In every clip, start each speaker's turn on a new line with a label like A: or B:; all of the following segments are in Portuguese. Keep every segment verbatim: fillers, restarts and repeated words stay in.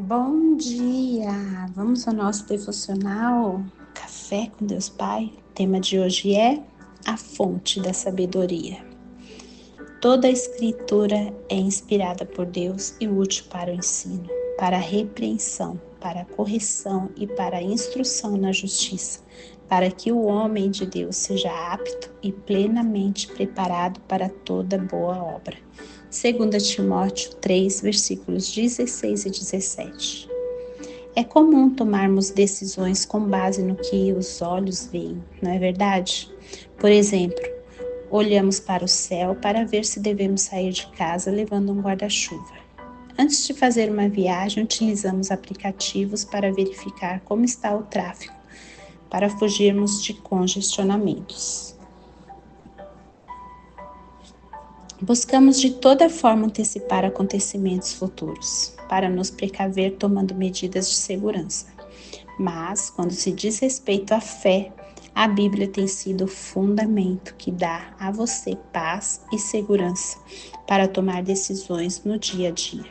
A: Bom dia! Vamos ao nosso devocional Café com Deus Pai. O tema de hoje é a fonte da sabedoria. Toda a escritura é inspirada por Deus e útil para o ensino, para a repreensão, para a correção e para a instrução na justiça, para que o homem de Deus seja apto e plenamente preparado para toda boa obra. Segunda Timóteo três, versículos dezesseis e dezessete. É comum tomarmos decisões com base no que os olhos veem, não é verdade? Por exemplo, olhamos para o céu para ver se devemos sair de casa levando um guarda-chuva. Antes de fazer uma viagem, utilizamos aplicativos para verificar como está o tráfego, para fugirmos de congestionamentos. Buscamos de toda forma antecipar acontecimentos futuros, para nos precaver tomando medidas de segurança. Mas, quando se diz respeito à fé, a Bíblia tem sido o fundamento que dá a você paz e segurança para tomar decisões no dia a dia.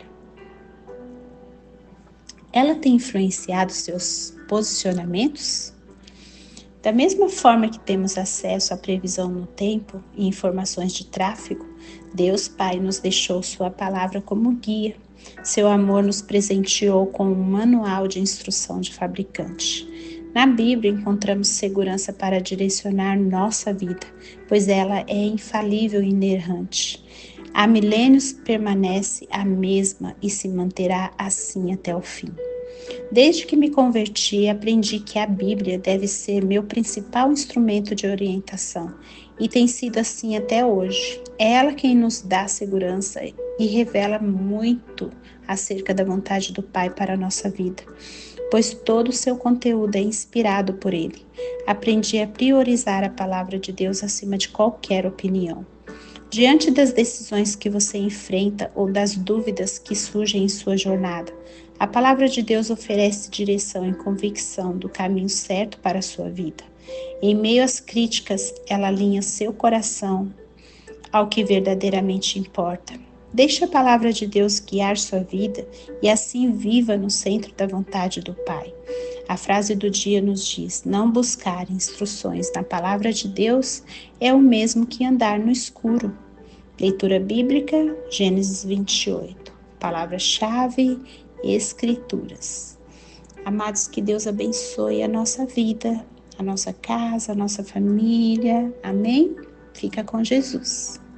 A: Ela tem influenciado seus posicionamentos? Da mesma forma que temos acesso à previsão no tempo e informações de tráfego, Deus Pai nos deixou sua palavra como guia. Seu amor nos presenteou com um manual de instrução de fabricante. Na Bíblia encontramos segurança para direcionar nossa vida, pois ela é infalível e inerrante. Há milênios permanece a mesma e se manterá assim até o fim. Desde que me converti, aprendi que a Bíblia deve ser meu principal instrumento de orientação e tem sido assim até hoje. É ela quem nos dá segurança e revela muito acerca da vontade do Pai para a nossa vida, pois todo o seu conteúdo é inspirado por Ele. Aprendi a priorizar a palavra de Deus acima de qualquer opinião. Diante das decisões que você enfrenta ou das dúvidas que surgem em sua jornada, a palavra de Deus oferece direção e convicção do caminho certo para a sua vida. Em meio às críticas, ela alinha seu coração ao que verdadeiramente importa. Deixe a palavra de Deus guiar sua vida e assim viva no centro da vontade do Pai. A frase do dia nos diz: não buscar instruções na palavra de Deus é o mesmo que andar no escuro. Leitura bíblica, Gênesis vinte e oito. Palavra-chave, Escrituras. Amados, que Deus abençoe a nossa vida, a nossa casa, a nossa família. Amém? Fica com Jesus.